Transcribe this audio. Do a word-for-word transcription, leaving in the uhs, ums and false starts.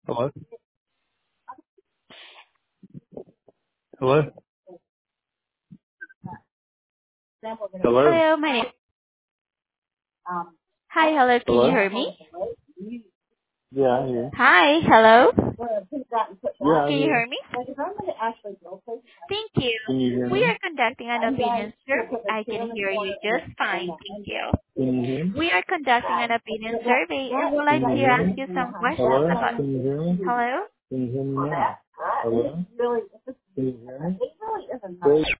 Hello? Hello? Hello? Hello, my name. Hi, hello. Can you Hello? hear me? Yeah, I hear. Hi, hello. Yeah, I Can you hear. hear me? Thank you. Can you hear We me? are conducting an opinion survey. I can hear you just fine. Thank you. Can you hear me? We are conducting an opinion survey and would Can like you to hear ask me? you some questions Hello? about. Can you hear me? Hello? Can you hear me now? Hello? Can you hear me? Please.